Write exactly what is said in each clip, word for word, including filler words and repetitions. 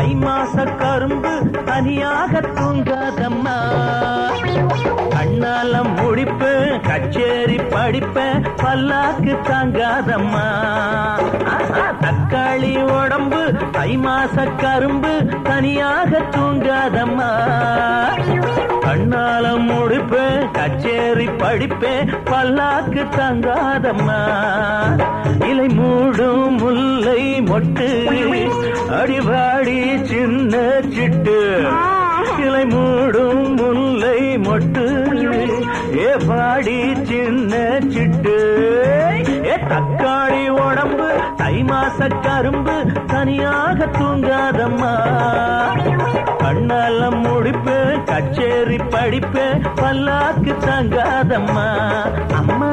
தை மாச கரும்பு தனியாக தூங்காதம்மா. கண்ணால முடிப்பேன் கச்சேரி படிப்பேன் பல்லாக்கு தாங்காதம்மா. தக்காளி உடம்பு தை மாச கரும்பு தனியாக தூங்காதம்மா. கண்ணால முடிப்பேன் கச்சேரி படிப்பேன் பல்லாக்கு தாங்காதம்மா. இலை மூடும் முல்லை மொட்டு அடிவாடி சின்ன சிட்டு. இலை மூடும் முல்லை மொட்டு ஏ பாடி சின்ன சிட்டு. ஏ தக்காளி உடம்பு தை மாச கரும்பு தனியாக தூங்காதம்மா. கண்ணால முடிப்பேன் கச்சேரி படிப்பேன் பல்லாக்கு தாங்காதம்மா. அம்மா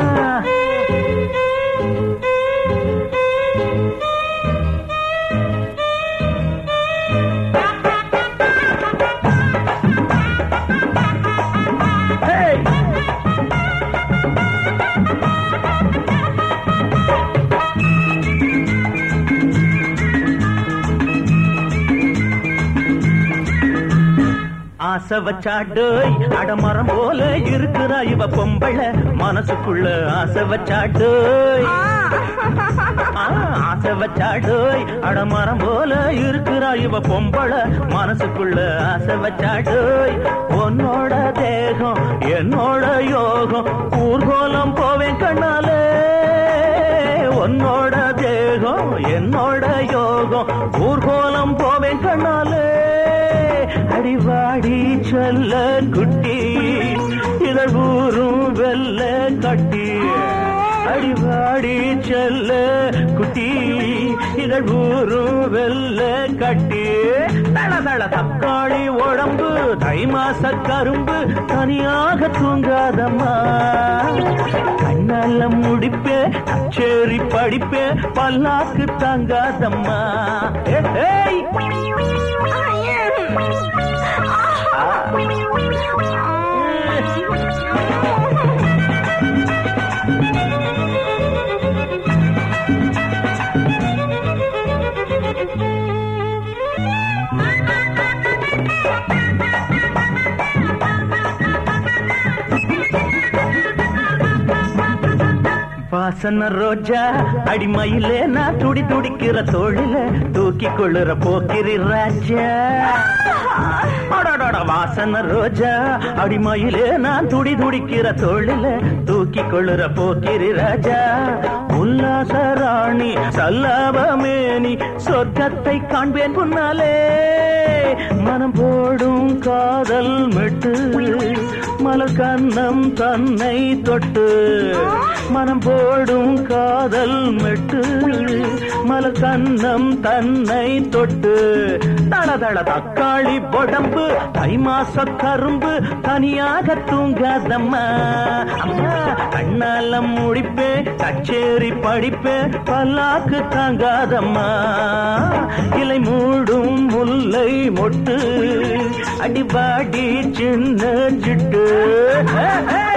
ஆசை வச்சாடோய் அடமரம் போல இருக்கிறா இவ பொம்பள மனசுக்குள்ள. ஆசை வச்சாடோய் ஆசை வச்சாடோய் அடமரம் போல இருக்கிறா இவ பொம்பள மனசுக்குள்ள. ஆசை வச்சாடோய் உன்னோட தேகம் என்னோட யோகம் ஊர்கோலம் போவேன் கண்ணாலே. உன்னோட தேகம் என்னோட யோகம் ஊர்கோலம் போவேன் கண்ணாலே. அடிவாடி சொல்ல குட்டி இதழ் ஊரும் வெல்ல கட்டி. அடிவாடி சொல்ல குட்டி இதழ் ஊரும் வெல்ல கட்டி. தள தள தக்காளி உடம்பு தை மாச கரும்பு தனியாக தூங்காதம்மா. கண்ணால முடிப்பே கச்சேரி படிப்பே பல்லாக்கு தாங்காதம்மா. வாசன ரோஜா அடிமையிலே நான் துடி துடிக்கிற தோழில தூக்கி கொள்ளுற போக்கிரி ராஜா. வாசன ரோஜா அடிமையிலே நான் துடி துடிக்கிற தோழில தூக்கி கொள்ளுற போக்கிரி ராஜா. உல்லாச ராணி சல்லாபமேனி சொர்க்கத்தை காண்பேன் முன்னாலே. மனம் போடும் காதல் மெட்டு மலர் கண்ணம் தன்னை தொட்டு. மனம் போடும் காதல் மெட்டு மலர் கண்ணம் தன்னை தொட்டு. தள தள தக்காளி உடம்பு தை மாச கரும்பு தனியாக தூங்காதம்மா. அம்மா கண்ணால முடிப்பே கச்சேரி படிப்பே பல்லாக்கு தாங்காதம்மா. இலை மூடும் முல்லை மொட்டு அடிபாடி சின்ன சிட்டு.